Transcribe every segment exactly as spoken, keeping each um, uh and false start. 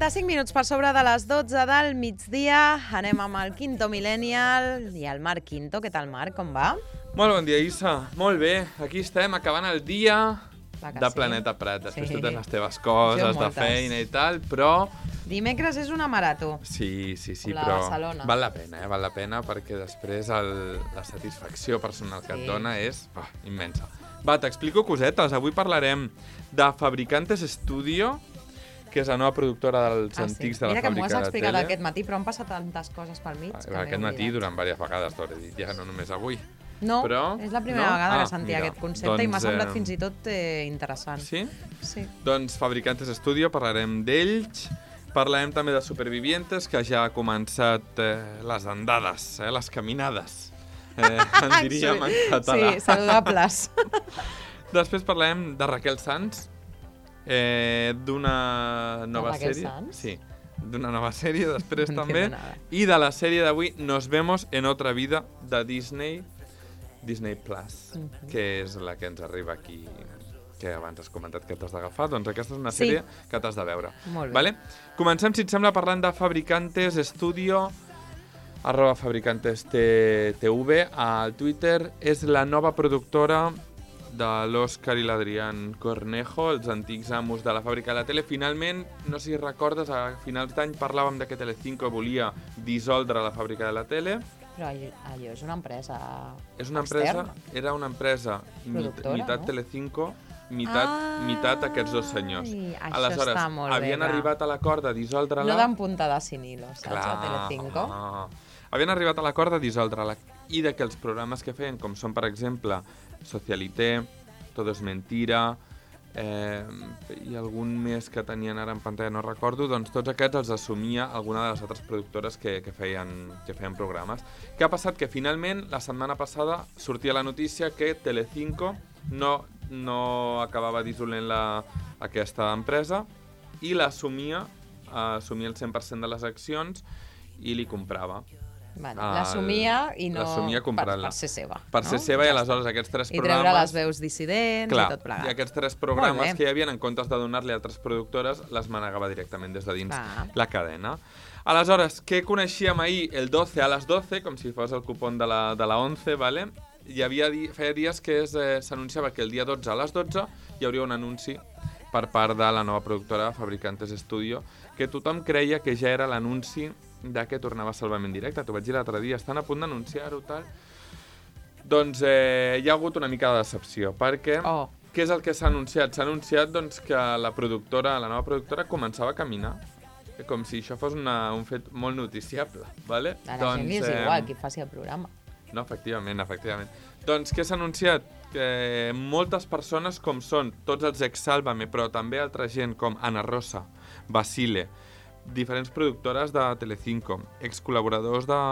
trenta-cinc minuts per sobre de les dotze del migdia. Anem amb el Quinto Millennial i el Marc Quinto. Què tal, Marc? Com va? Molt bon dia, Issa. Molt bé. Aquí estem, acabant el dia de sí. Planeta Prat. Després Sí. totes les teves coses de feina i tal, però... Dimecres és una marató. Sí, sí, sí, La però Barcelona. val la pena, eh? Val la pena perquè després el, la satisfacció personal que Sí. et dona és oh, immensa. Va, t'explico cosetes. Avui parlarem de Fabricantes Studio, que és la nova productora dels Ah, antics sí. de la Mira que m'ho fàbrica has de explicat tele. aquest matí, però han passat tantes coses pel mig que m'he Aquest matí, oblidat. durant diverses vegades, t'ho he dit, ja no només avui. No, Però, és la primera no? vegada Ah, que sentia mira, aquest concepte i m'ha doncs, semblat eh, fins i tot eh, interessant. Sí? Sí. Doncs Fabricantes Studio, parlarem d'ells. Parlarem també de Supervivientes, que ja ha començat eh, les andades, eh, les caminades, eh, en diríem en català. Sí, saludables. Després parlarem de Raquel Sanz, eh, d'una nova Raquel sèrie. Sanz? Sí, d'una nova sèrie, després No també. entiendo nada. I de la sèrie d'avui, Nos vemos en otra vida, de Disney, Disney Plus, Mhm. que és la que ens arriba aquí, que abans has comentat que t'has d'agafar. Doncs aquesta és una Sí. sèrie que t'has de veure. Molt bé. Vale? Comencem, si et sembla, parlant de Fabricantes Studio, arroba Fabricantes T V al Twitter. És la nova productora de l'Òscar i l'Adrián Cornejo, els antics amos de la fàbrica de la tele. Finalment, no sé si recordes, a finals d'any parlàvem de que Telecinco volia dissoldre la fàbrica de la tele. Però allò, allò és una empresa És una externa. empresa, era una empresa mit, Productora, mitat no? Telecinco, mitat, Ah, mitat aquests dos senyors. això Aleshores, està molt bé, havien va. arribat a l'acord de dissoldre-la... No d'en punta de Sinilo, saps, Clar, a Telecinco. home. Havien arribat a l'acord de dissoldre-la i de que els programes que feien, com són, per exemple, Socialité, Todo es mentira, eh, i algun més que tenien ara en pantalla, no recordo, doncs tots aquests els assumia alguna de les altres productores que, que, feien, que feien programes. Què ha passat? Que finalment, la setmana passada, sortia la notícia que Telecinco no, no acabava dissolent la, aquesta empresa i l'assumia, assumia el cent per cent de les accions i li comprava. Vale. El- L'assumia i no... l'assumia per, comprant-la. per ser seva. Per no? ser seva, i Ja aleshores està. aquests tres I treure programes... les veus dissidents Clar, i tot plegat. i aquests tres Molt programes bé. que hi havia, en comptes de donar-li a altres productores, les manegava directament des de dins Clar. la cadena. Aleshores, què coneixíem ahir el doce a les doce, com si fos el cupón de la, de la onze, ¿vale? Hi havia di feia dies que es, eh, s'anunciava que el dia dotze a les dotze hi hauria un anunci per part de la nova productora Fabricantes Studio, que tothom creia que ja era l'anunci de que tornava Salvament Directe. T'ho vaig dir l'altre dia, estan a punt d'anunciar-ho, tal... Doncs eh, hi ha hagut una mica de decepció, perquè Oh. què és el que s'ha anunciat? S'ha anunciat doncs, que la productora, la nova productora començava a caminar, com si això fos una, un fet molt noticiable. ¿Vale? A la doncs, gent li és igual qui faci el programa. No, efectivament, efectivament. Doncs què s'ha anunciat? Que moltes persones, com són tots els ex-Sálvame, però també altra gent com Ana Rosa, Basile, diferents productores de Telecinco, ex-col·laboradors de,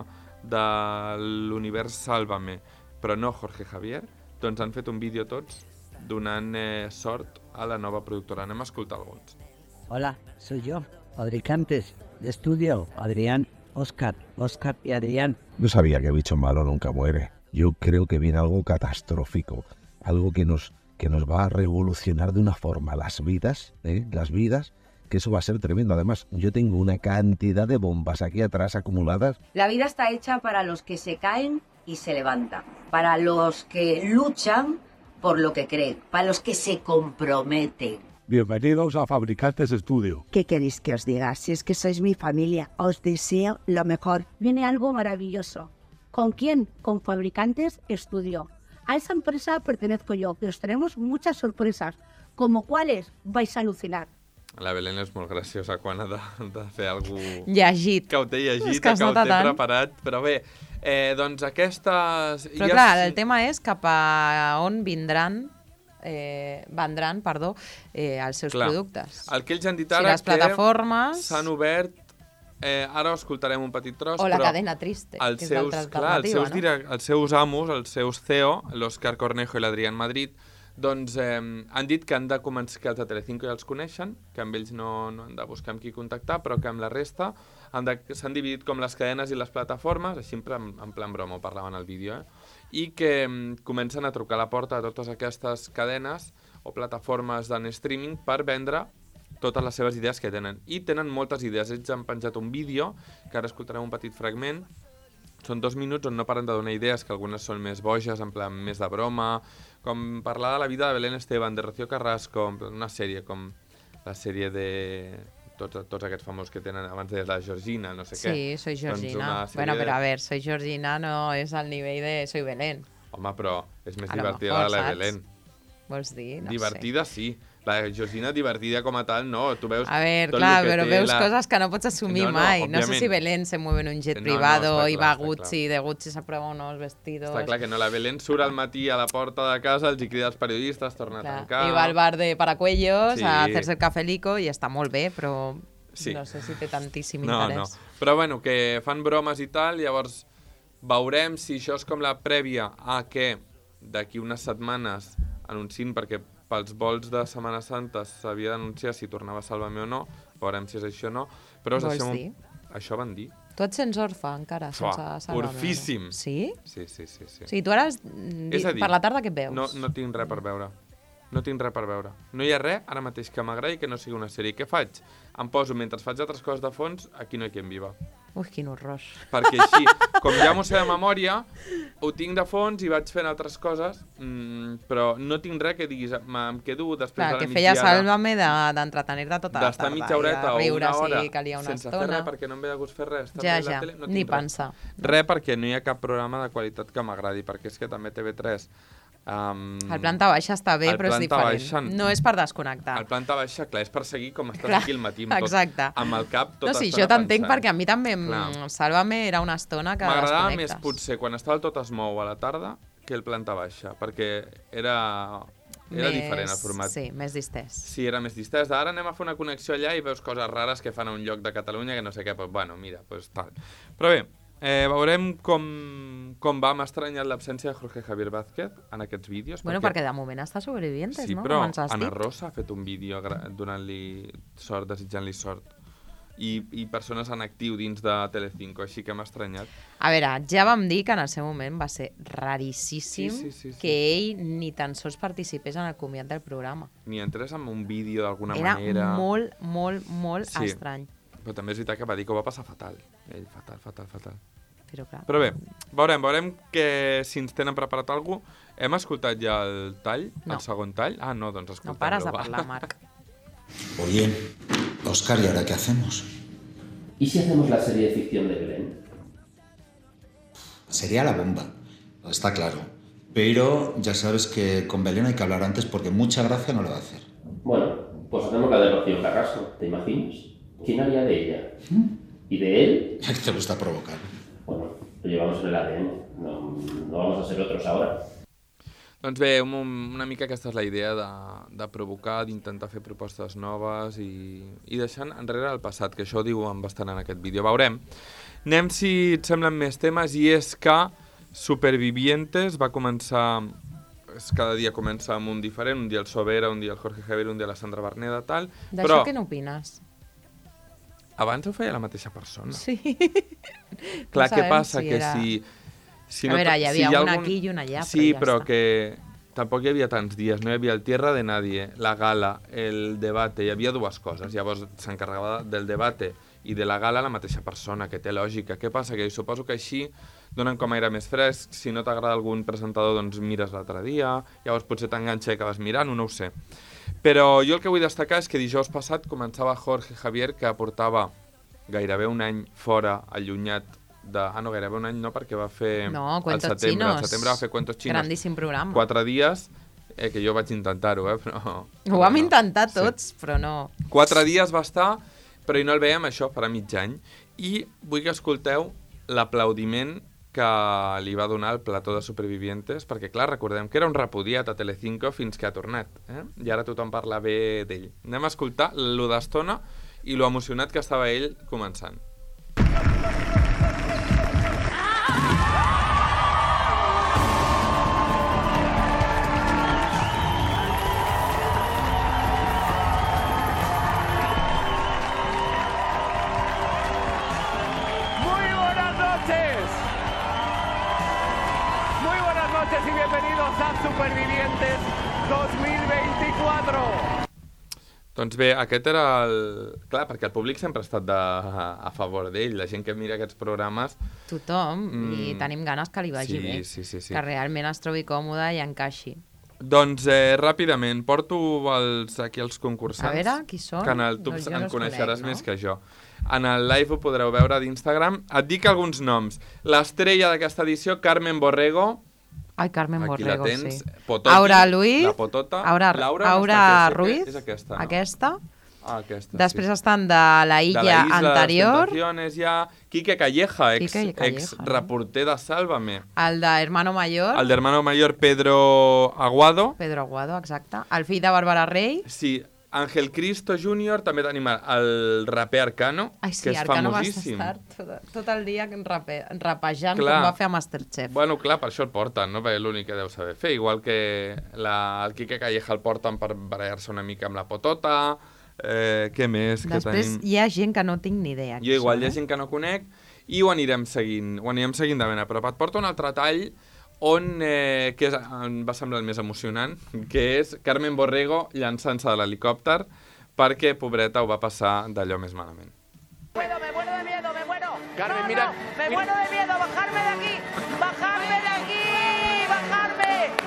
de l'univers Sálvame, però no Jorge Javier, doncs han fet un vídeo tots donant eh, sort a la nova productora. Anem a escoltar alguns. Hola, soy yo, Fabricantes de Estudio, Adrián, Oscar, Oscar y Adrián. No sabía que bicho malo nunca muere. Yo creo que viene algo catastrófico, algo que nos, que nos va a revolucionar de una forma las vidas, ¿eh? las vidas, que eso va a ser tremendo. Además, yo tengo una cantidad de bombas aquí atrás acumuladas. La vida está hecha para los que se caen y se levantan, para los que luchan por lo que creen, para los que se comprometen. Bienvenidos a Fabricantes Studio. ¿Qué queréis que os diga? Si es que sois mi familia, os deseo lo mejor. Viene algo maravilloso. ¿Con quién? Con Fabricantes Studio. A esa empresa pertenezco yo, que os tenemos muchas sorpresas, como cuáles vais a alucinar. La Belén és molt graciosa quan ha de, de fer algú... Llegit. Que ho té llegit, És que, que es ho nota té tant. preparat. Però bé, eh, doncs aquestes... Però ja clar, s- el tema és cap a on vindran, eh, vendran, perdó, eh, els seus Clar. productes. El que ells han dit Si ara les plataformes que s'han obert... Eh, ara ho escoltarem un petit tros, o la però cadena triste, els que és seus, l'altra clar, els seus, alternativa, direc- els seus amos, els seus C E O, l'Òscar Cornejo i l'Adrián Madrid, doncs eh, han dit que han de començar, que els de Telecinco ja els coneixen, que amb ells no, no han de buscar amb qui contactar, però que amb la resta han de- s'han dividit com les cadenes i les plataformes, així en plan, en plan broma, ho parlaven al vídeo, eh? I que mm, comencen a trucar a la porta a totes aquestes cadenes o plataformes d'en streaming per vendre totes les seves idees que tenen. I tenen moltes idees. Ells han penjat un vídeo, que ara escoltarem un petit fragment. Són dos minuts on no paren de donar idees, que algunes són més boges, en plan més de broma, com parlar de la vida de Belén Esteban, de Rocío Carrasco, una sèrie com la sèrie de tots, tots aquests famosos que tenen, abans de la Georgina, no sé sí, què. Sí, Soy Georgina. Doncs bueno, de... però a ver, Soy Georgina no és al nivell de Soy Belén. Home, però és més a divertida mejor, de la saps? Belén. Vols dir? No divertida, sé. sí. La Georgina divertida com a tal, no. Tu veus a ver, tot clar, el que però té veus la... coses que no pots assumir no, no, mai. òbviament. No sé si Belén se mueve en un jet no, privado no, i clar, va a clar. Gucci, de Gucci se prueba unos vestidos... Està clar que no, la Belén surt al matí a la porta de casa, els hi crida els periodistes, torna clar. a tancar... I va al bar de Paracuellos sí. a hacerse el cafelico i està molt bé, però sí. no sé si té tantíssim no, interès. No, però bueno, que fan bromes i tal, llavors veurem si això és com la prèvia a que d'aquí unes setmanes anunciïn, perquè pels vols de Setmana Santa s'havia d'anunciar si tornava a Sálvame o no, veurem si és això o no, però Vols deixem... dir? Això van dir. Tu et sents orfe encara, sense Fuà, Sálvame. orfíssim. Sí? Sí, sí, sí. sí. O sigui, tu ara, És a dir, per la tarda què et veus? No, no tinc res per veure. No tinc res per veure. No hi ha res ara mateix que m'agradi que no sigui una sèrie. Què faig? Em poso, mentre faig altres coses de fons, Aquí no hi quien viva. Ui, quin horror. Perquè així, com ja m'ho sé de memòria, ho tinc de fons i vaig fent altres coses, mmm, però no tinc res que diguis, em quedo després Clar, de la que feia migdiada... Sálvame d'entretenir-te tota la tarda. D'estar mitja horeta o riure, una hora si calia una sense estona. fer res perquè no em ve de gust fer res. Ja, la ja, tele, no ni tinc res. pensar. Res perquè no hi ha cap programa de qualitat que m'agradi, perquè és que també T V tres... Um, el planta baixa està bé, però és diferent. Baixa, no és per desconnectar. El planta baixa, clar, és per seguir com estàs clar, aquí al matí, amb, tot, exacte. amb el cap tota no, sí, estona jo t'entenc pensant. perquè a mi també Clar. Sálvame era una estona que m'agradava desconnectes. més potser quan estava el Tot es mou a la tarda que el planta baixa, perquè era, era més, diferent el format. Sí, més distès. Sí, era més distès. Ara anem a fer una connexió allà i veus coses rares que fan a un lloc de Catalunya que no sé què, pues, bueno, mira, pues tal. Però bé, eh, veurem com, com va. M'ha estranyat l'absència de Jorge Javier Vázquez en aquests vídeos. Bueno, perquè, perquè de moment està Sobrevivientes, sí, no? Sí, però Ana dit? Rosa ha fet un vídeo donant-li sort, desitjant-li sort. I, i persones en actiu dins de Telecinco, així que m'ha estranyat. A veure, ja vam dir que en el seu moment va ser raríssim sí, sí, sí, sí. que ell ni tan sols participés en el comiat del programa. Ni entrés en un vídeo d'alguna Era manera. Era molt, molt, molt sí. estrany. Però també és veritat que va dir que ho va passar fatal. Ell, fatal, fatal, fatal. Però, clar. Però bé, veurem, veurem que si ens tenen preparat alguna cosa. Hem escoltat ja el tall, no. el segon tall? Ah, no, doncs escoltem-lo. No pares de parlar, Marc. Oye, Óscar, ¿y ahora qué hacemos? ¿Y si hacemos la serie de ficción de Belén? Sería la bomba, está claro. Pero ya sabes que con Belén hay que hablar antes porque mucha gracia no le va a hacer. Bueno, pues hacemos la de Rocío Carrasco, ¿te imaginas? ¿Quién haría de ella? ¿Mm? ¿Y de él? Te gusta provocar. Bueno, lo llevamos en el A D N, no, no vamos a ser otros ahora. Doncs bé, un, una mica aquesta és la idea de, de provocar, d'intentar fer propostes noves i, i deixant enrere el passat, que això ho diuen bastant en aquest vídeo. Veurem. Anem, si et semblen més temes, i és que Supervivientes va començar... Cada dia comença amb un diferent, un dia el Sobera, un dia el Jorge Javier, un dia la Sandra Berneda, tal. D'això però... què n'opines? Abans ho feia la mateixa persona. Sí. Clar, no què passa? si que era... si... Si a no, veure, hi havia si hi una algun... aquí i una allà, sí, però ja però està. que tampoc hi havia tants dies, no hi havia el Tierra de Nadie, la gala, el debate, hi havia dues coses. Llavors s'encarregava del debate i de la gala la mateixa persona, que té lògica. Què passa? Que suposo que així donen com aire més fresc, si no t'agrada algun presentador doncs mires l'altre dia, llavors potser t'enganxa i acabes mirant, no ho sé. Però jo el que vull destacar és que dijous passat començava Jorge Javier, que portava gairebé un any fora, allunyat de... Ah, no, gairebé un any no, perquè va fer... No, Cuentos al setembre, Chinos. Al setembre va fer Cuentos Chinos. Grandíssim programa. Quatre dies, eh, que jo vaig intentar-ho, eh, però... Ho vam no. intentar tots, sí. però no... Quatre dies va estar, però i no el veiem, això farà mig any. I vull que escolteu l'aplaudiment que li va donar el plató de Supervivientes, perquè, clar, recordem que era un repudiat a Telecinco fins que ha tornat, eh? I ara tothom parla bé d'ell. Anem a escoltar lo d'estona i lo emocionat que estava ell començant. Y bienvenidos a Supervivientes dos mil veinticuatro. Doncs bé, aquest era el... Clar, perquè el públic sempre ha estat de... a favor d'ell. La gent que mira aquests programes... Tothom, mm. i tenim ganes que li vagi sí, bé. Sí, sí, sí. Que realment es trobi còmode i encaixi. Doncs, eh, ràpidament, porto els, aquí els concursants. A veure, qui són? Que en el tub doncs en no coneixeràs conec, no? més que jo. En el live ho podreu veure d'Instagram. Et dic alguns noms. L'estrella d'aquesta edició, Carmen Borrego. Ai, Carmen Aquí Borrego, la tens. sí. Pototi, Aura Luis. La Potota. Aura, Laura, Aura no Ruiz. És aquesta, no? Aquesta. Ah, aquesta, Després sí. estan de la illa, de la isla anterior. De les Tentaciones, ja. Quique Calleja, ex, Quique Calleja, ex reporter de Sálvame. El de Hermano Mayor. El de Hermano Mayor, Pedro Aguado. Pedro Aguado, exacte. El fill de Bàrbara Rey. Sí, Ángel Cristo júnior, també tenim el raper Arcano, Ai, sí, que és Arcano famosíssim. va estar tot, tot el dia rape, rapejant Clar. com va fer a Masterchef. Bueno, clar, per això el porten, no? Perquè és l'únic que deu saber fer. Igual que la, el Quique Calleja el porten per barallar-se una mica amb la Potota. Eh, què més Després que tenim? hi ha gent que no tinc ni idea. Jo igual, hi ha eh? gent que no conec i ho anirem seguint, ho anirem seguint de ben a prop. Et porto un altre tall on, eh, que és, em va semblar el més emocionant, que és Carmen Borrego llançant-se de l'helicòpter perquè, pobreta, ho va passar d'allò més malament. Bueno, me muero de miedo, me muero. Carmen, no, mira, no, me mira. muero de miedo, bajarme de aquí, bajarme de aquí, bajarme.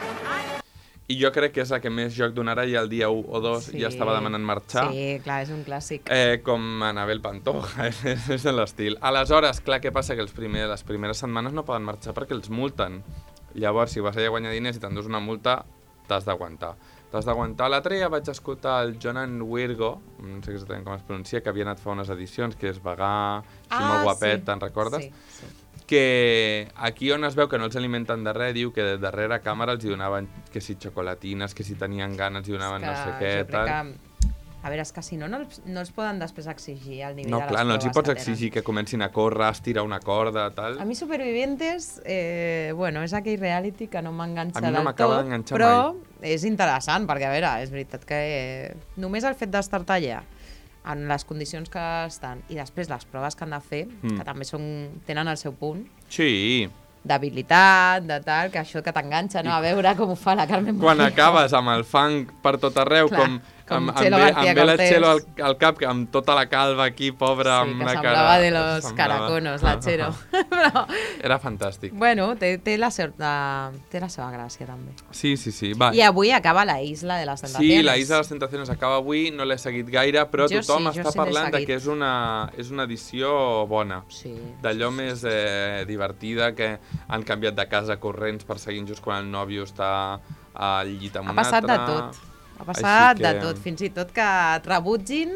I jo crec que és la que més joc donarà i el dia u o dos Sí. ja estava demanant marxar. Sí, clar, és un clàssic. Eh, com Anabel Pantoja, és, és l'estil. Aleshores, clar, què passa? Que els primer, les primeres setmanes no poden marxar perquè els multen. Llavors, si vas allà a guanyar diners i t'endús una multa, t'has d'aguantar. T'has d'aguantar. L'altre ja vaig escoltar el Jonan Wirgo, no sé exactament com es pronuncia, que havia anat fa unes edicions, que és vegà, així Ah, molt guapet, sí. te'n recordes? Sí, sí. Que aquí on es veu que no els alimenten de res, diu que de darrere càmera els hi donaven que si xocolatines, que si tenien gana els hi donaven És no que sé què, jo crec tal. que, a veure, és que si no, no els, no els poden després exigir al nivell No, de les clar, no els hi proves pots que tenen. exigir que comencin a córrer, a estirar una corda, tal. A mi Supervivientes, eh, bueno, és aquell reality que no m'enganxa A mi no del m'acaba tot, d'enganxar però és interessant, perquè, a veure, és veritat que eh, només el fet d'estar-te allà, en les condicions que estan, i després les proves que han de fer, Mm. que també són, tenen el seu punt, Sí. d'habilitat, de tal, que això que t'enganxa, no? A veure com ho fa la Carmen Quan Borrego. acabes amb el fang per tot arreu, Clar, com, com amb, amb, Chelo ve- García amb ve la Cortés. Chelo al, al cap, que amb tota la calva aquí, pobra, Sí, amb que una semblava cara... de los semblava- caraconos, la Chelo. Però, Era fantàstic. bueno, té, té, la seu, la, té la seva gràcia, també. Sí, sí, sí. Va. I avui acaba la Isla de les Tentaciones. Sí, la Isla de les Tentaciones acaba avui, no l'he seguit gaire, però Jo tothom sí, jo està sí l'he parlant de seguit. que és una, és una edició bona. Sí. D'allò més eh, divertida, que han canviat de casa corrents perseguint just quan el nòvio està al llit amb Ha un passat altre. de tot. Ha passat Així de tot, fins i tot que et rebutgin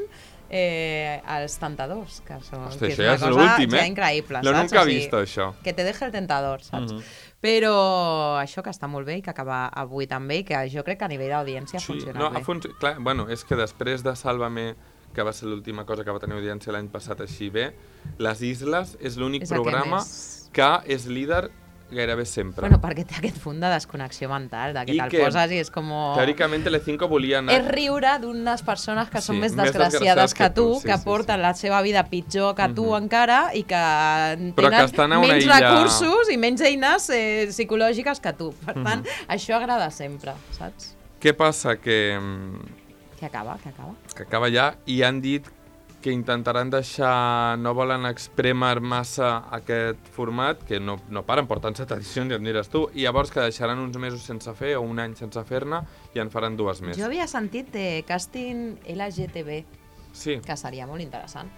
eh, els tentadors, que, són, Hòstia, que és això una ja és cosa l'últim, ja eh? increïble, No, saps? nunca he O sigui, visto això. Que te deje el tentador, saps? Mhm. Però això que està molt bé i que acaba avui també, i que jo crec que a nivell d'audiència ha Sí, funcionat no, bé. ha func... Clar, bueno, és que després de Sálvame, que va ser l'última cosa que va tenir audiència l'any passat així bé, Les Isles és l'únic És el que programa més- que és líder gairebé sempre. Bueno, perquè té aquest punt de desconnexió mental, de que I te'l que, poses i és com... Teòricament, Telecinco volia anar... És riure d'unes persones que són Sí, més més desgraciades desgraciades que que tu, tu, sí, que sí, porten la seva vida pitjor que tu Mhm. encara i que Però que tenen estan a una menys illa- recursos i menys eines eh, psicològiques que tu. Per tant, Mhm. això agrada sempre, saps? Què passa? Que, mm, Que acaba, que acaba. que acaba ja i han dit que intentaran deixar, no volen exprémer massa aquest format, que no, no paren, portant set edicions, ja em diràs tu, i llavors que deixaran uns mesos sense fer o un any sense fer-ne i en faran dues més. Jo havia sentit de càsting L G T B, Sí, que seria molt interessant.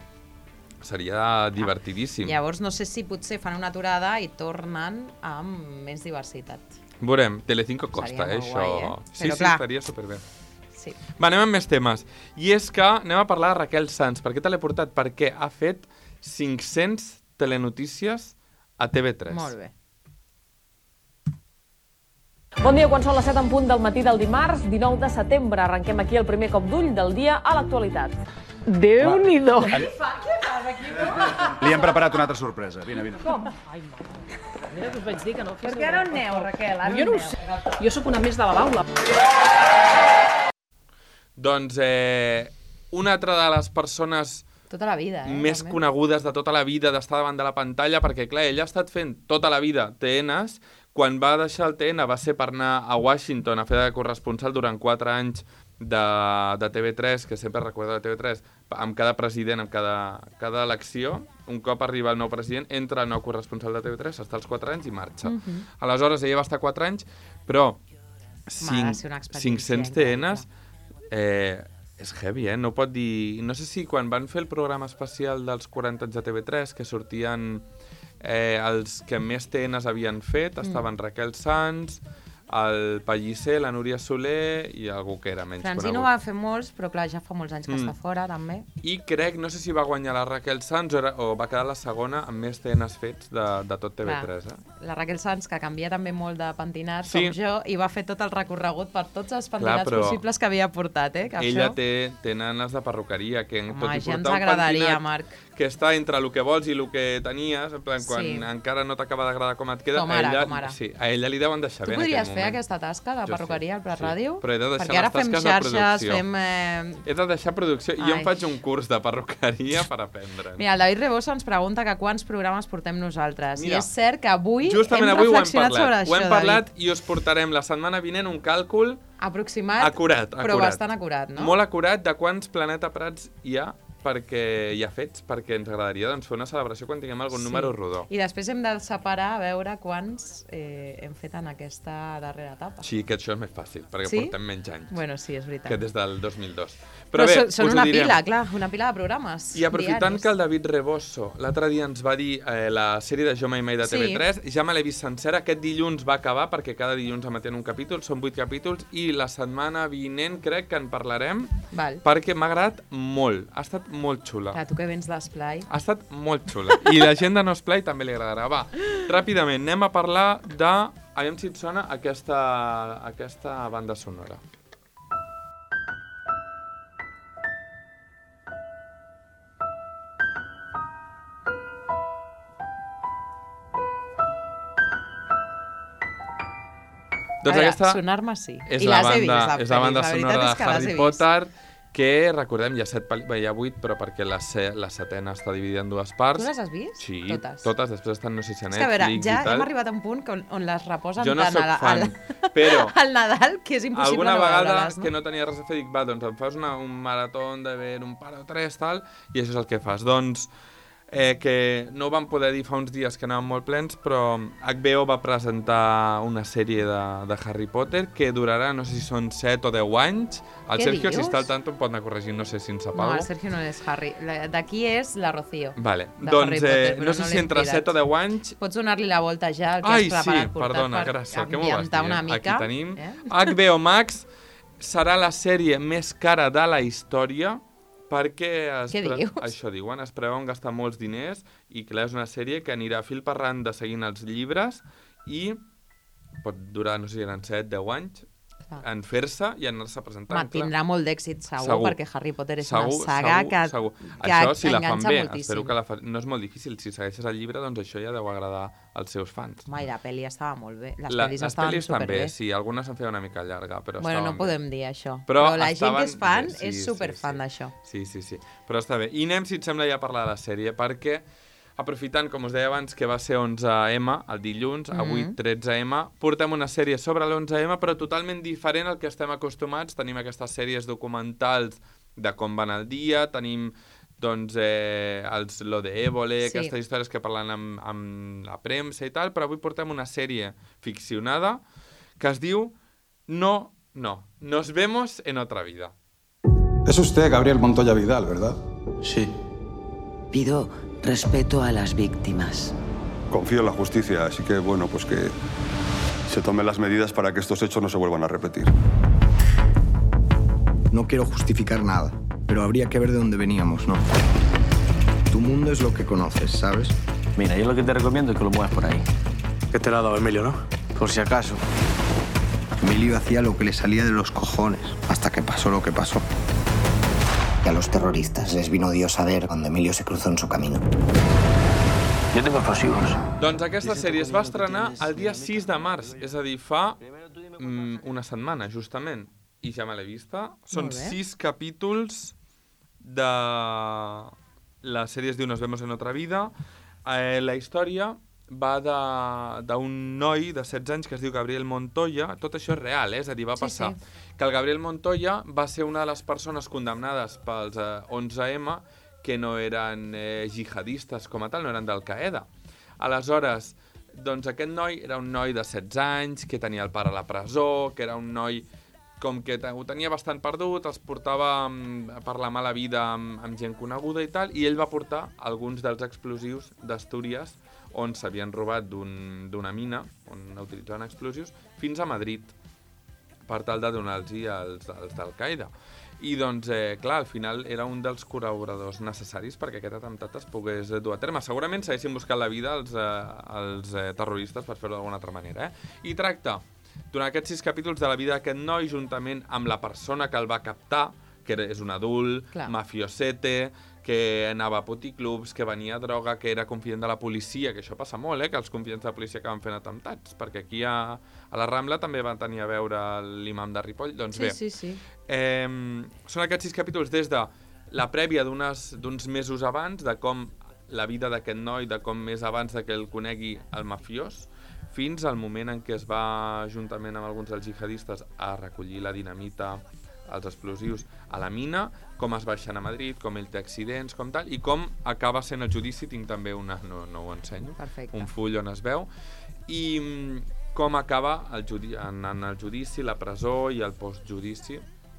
seria divertidíssim. Llavors no sé si potser fan una aturada i tornen amb més diversitat. Veurem, Telecinco costa, Seria eh, molt això. guai, eh? Sí, Però sí, clar. estaria superbé. Sí. Va, anem amb més temes. I és que anem a parlar de Raquel Sanz. Per què te l'he portat? Perquè ha fet cinc-cents telenotícies a T V tres. Molt bé. Bon dia, quan són les set en punt del matí del dimarts, dinou de setembre. Arrenquem aquí el primer cop d'ull del dia a l'actualitat. Déu-n'hi-do! Què fas aquí? Li hem preparat una altra sorpresa. Vine, vine. Com? Ai, mare. Mira que us vaig dir que no fes... Perquè ara on aneu, Raquel? Ara Jo on no ho aneu? sé. Jo sóc una més de la baula. Doncs eh, una altra de les persones Tota la vida, eh? més també. conegudes de tota la vida d'estar davant de la pantalla, perquè clar, ella ha estat fent tota la vida T Ns. Quan va deixar el T N va ser per anar a Washington a fer de corresponsal durant quatre anys de, de T V tres, que sempre recordo de T V tres, amb cada president, amb cada, cada elecció, un cop arriba el nou president, entra el nou corresponsal de T V tres, està els quatre anys i marxa. Mhm. Aleshores, ella va estar quatre anys, però cinc, ser una experiència cinc-cents T Ns eh, és heavy, eh? No pot dir... No sé si quan van fer el programa especial dels quaranta anys de T V tres, que sortien eh, els que més T Ns havien fet, estaven Mm. Raquel Sanz, el Pellicer, la Núria Soler i algú que era menys Francino conegut. va fer molts, però clar, ja fa molts anys que Mm. està fora, també. I crec, no sé si va guanyar la Raquel Sanz o, era, o va quedar la segona amb més T Ns fets de, de tot T V tres. Clar, Eh? La Raquel Sanz, que canvia també molt de pentinat, Sí. com jo, i va fer tot el recorregut per tots els pentinats però possibles que havia portat, eh? Que Ella això... té, té nanes de perruqueria, que Home, tot i ja ens portar un agradaria, pentinat Marc. que està entre el que vols i el que tenies, en plan, quan Sí. encara no t'acaba d'agradar com et queda, Com ara, a, ella, com ara. Sí, a ella li deuen deixar Tu bé en podries aquest fer moment. aquesta tasca de Jo perruqueria sí, al Prat sí. Ràdio? Però he de deixar Perquè ara les fem tasques de xarxes, producció. fem... Eh... He de deixar producció. Jo Ai. em faig un curs de perruqueria per aprendre. Mira, el David Rebosa ens pregunta que quants programes portem nosaltres. Mira, I és cert que avui Justament hem avui ho hem reflexionat sobre parlat. això, Ho hem parlat David. i us portarem la setmana vinent un càlcul Aproximat, acurat, però acurat. bastant acurat, no? Molt acurat de quants Planeta Prats hi ha perquè hi ha fets, perquè ens agradaria doncs, fer una celebració quan tinguem algun Sí. número rodó. I després hem de separar a veure quants eh, hem fet en aquesta darrera etapa. Sí, que això és més fàcil, perquè Sí? portem menys anys. Bueno, sí, és veritat. Que des del dos mil dos. Però, Però, bé, són, són us ho una direm. pila, clar, una pila de programes I aprofitant diaris. que el David Reboso l'altre dia ens va dir eh, la sèrie de Jo Mai Mai de Sí. T V tres, ja me l'he vist sencera, aquest dilluns va acabar perquè cada dilluns emetent un capítol, són vuit capítols i la setmana vinent crec que en parlarem Val. perquè m'ha agradat molt, ha estat molt xula. Clar, tu que vens d'Esplai. Ha estat molt xula. I la gent de No Esplai també li agradarà. Va, ràpidament, anem a parlar de... Aviam si et sona aquesta, aquesta banda sonora. Doncs a veure, aquesta sonar-me sí. és I la les he banda, vist, les és la banda pel·lis. La sonora veritat és de que les Harry he vist. Potter, que recordem, hi ha set pel·li- bé, hi ha vuit, però perquè la, se la setena està dividida en dues parts. Tu les has vist? Sí, Totes. totes. Després estan, no sé si a És que a veure, Netflix ja i tal. hem arribat a un punt que on, on les reposen Jo no tant soc a la, fan, al, però al Nadal que és impossible alguna no vegada veure-les, no? que no tenia res a fer, dic, va, doncs em fas una, un marató de ver un par o tres, tal, i això és el que fas. Doncs, eh, que no ho vam poder dir fa uns dies que anàvem molt plens, però H B O va presentar una sèrie de, de Harry Potter que durarà, no sé si són set o deu anys. El Què Sergio, dius? si està al tanto, em pot anar corregint, no sé si ens No, apago. el Sergio no és Harry. La- D'aquí és la Rocío. Vale, de doncs Harry Potter, eh, però no sé si l'hem entre cridat. set o deu anys... Pots donar-li la volta ja al que Ai, has preparat, sí, portat perdona, per gràcies, que m'ho vas ambientar dir. una eh? mica. Aquí tenim. Eh? H B O Max serà la sèrie més cara de la història perquè es Què pre- dius? això diuen, es preveuen gastar molts diners i clar, és una sèrie que anirà fil per randa seguint els llibres i pot durar, no sé si eren set, deu anys Clar. en fer-se i en anar-se presentant. Home, tindrà molt d'èxit, segur, Segur. perquè Harry Potter és Segur, una saga segur, que, segur. que Això, si la fan enganxa bé, moltíssim. espero que la fa... no és molt difícil. Si segueixes el llibre, doncs això ja deu agradar als seus fans. Home, i la pel·li estava molt bé. Les La- pel·lis les estaven pel·lis també, superbé. sí, algunes se'n feia una mica llarga, però Bueno, no estaven bé. podem dir això. Però, Però la gent estaven que és fan bé, sí, és sí, superfan sí. d'això. Sí, sí, sí. Però està bé. I anem, si et sembla, ja a parlar de la sèrie, perquè aprofitant, com us deia abans, que va ser onze eme, el dilluns, Mhm. avui tretze eme, portem una sèrie sobre l'onze eme, però totalment diferent al que estem acostumats. Tenim aquestes sèries documentals de com van el dia, tenim doncs, eh, els, lo de Évole, Sí. aquestes històries que parlen amb, amb la premsa i tal, però avui portem una sèrie ficcionada que es diu No, no, nos vemos en otra vida. Es usted Gabriel Montoya Vidal, ¿verdad? Sí. Pido respeto a las víctimas. Confío en la justicia, así que, bueno, pues que se tomen las medidas para que estos hechos no se vuelvan a repetir. No quiero justificar nada, pero habría que ver de dónde veníamos, ¿no? Tu mundo es lo que conoces, ¿sabes? Mira, yo lo que te recomiendo es que lo muevas por ahí. Que te lo ha dado Emilio, ¿no? Por si acaso. Emilio hacía lo que le salía de los cojones, hasta que pasó lo que pasó. Y a los terroristas les vino Dios a ver cuando Emilio se cruzó en su camino. Yo tengo explosivos. Doncs aquesta sèrie es va estrenar el dia sis de març, és a dir, fa mm, una setmana, justament. I ja me l'he vista. Són Molt bé. sis capítols de... La sèrie es diu Nos vemos en otra vida. Eh, la història va d'un noi de setze anys que es diu Gabriel Montoya. Tot això és real, eh? És a dir, va Sí, passar. sí. Que el Gabriel Montoya va ser una de les persones condemnades pels eh, onze eme que no eren eh, jihadistes com a tal, no eren d'Al-Qaeda. Aleshores, doncs aquest noi era un noi de setze anys, que tenia el pare a la presó, que era un noi com que ho tenia bastant perdut, els portava per la mala vida amb, amb gent coneguda i tal, i ell va portar alguns dels explosius d'Astúries on s'havien robat d'una un, mina, on utilitzaven explosius, fins a Madrid, per tal de donar-los als, als d'Al-Qaeda. I doncs, eh, clar, al final era un dels col·laboradors necessaris perquè aquest atemptat es pogués dur a terme. Segurament s'haguessin buscat la vida els, eh, els eh, terroristes, per fer-ho d'alguna altra manera. Eh? I tracta, durant aquests sis capítols, de la vida d'aquest noi, juntament amb la persona que el va captar, que és un adult, Clar. mafiosete, que anava a puticlubs, que venia droga, que era confident de la policia, que això passa molt, eh, que els confidents de la policia acaben fent atemptats, perquè aquí a, a la Rambla també van tenir a veure l'imam de Ripoll. Doncs Sí, bé, sí, sí. Eh, són aquests sis capítols des de la prèvia d'uns mesos abans, de com la vida d'aquest noi, de com més abans de que el conegui el mafiós, fins al moment en què es va, juntament amb alguns dels jihadistes, a recollir la dinamita, els explosius a la mina, com es baixen a Madrid, com ell té accidents, com tal, i com acaba sent el judici. Tinc també una, no, no ho ensenyo, Perfecte. un full on es veu, i mm, com acaba el judi anant al judici, la presó i el postjudici,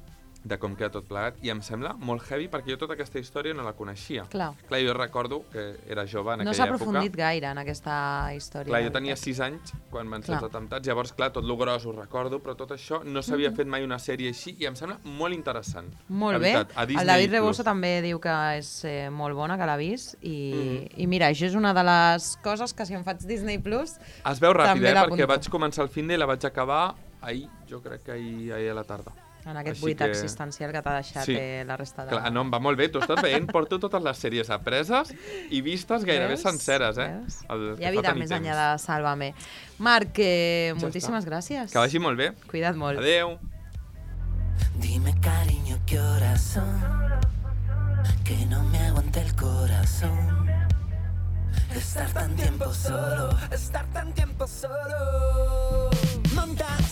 de com queda tot plegat, i em sembla molt heavy perquè jo tota aquesta història no la coneixia. Clar. Clar, jo recordo que era jove en No aquella s'ha època. aprofundit gaire en aquesta història. Clar, jo la tenia veritat. sis anys quan van ser Clar. els atemptats, llavors, clar, tot lo gros ho recordo, però tot això no s'havia Mhm. fet mai una sèrie així i em sembla molt interessant. Molt La bé. veritat, a El Disney David Plus. Reboso també diu que és eh, molt bona, que l'ha vist, i, Mhm. i mira, això és una de les coses que si em faig Disney Plus Es veu ràpid, també eh? l'apunto. Perquè vaig començar el fin de i la vaig acabar ahir, jo crec que ahir, ahir a la tarda. en aquest Així buit que- existencial que t'ha deixat Sí. eh, la resta de... Clar, no, em va molt bé. Tu estàs veient, porto totes les sèries apreses i vistes gairebé Veus? senceres, eh? El, Hi ha vida més enllà de Sálvame. Marc, eh, Ja moltíssimes està. gràcies. Que vagi molt bé. Cuida't molt. Adeu. Dime cariño qué horas son, que no me aguanta el corazón. Estar tan tiempo solo, estar tan tiempo solo. Monta